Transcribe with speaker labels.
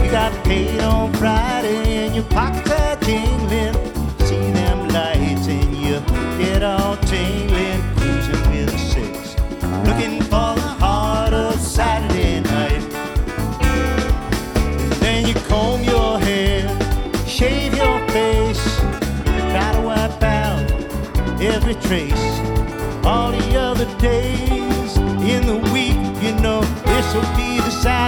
Speaker 1: got paid on Friday and your pockets are jingling. See them lights and you get all tingling. Cruising with a six, looking for the heart of Saturday night. And then you comb your hair, shave your face, try to wipe out every trace. All the other days in the week, you know, this'll be the Saturday.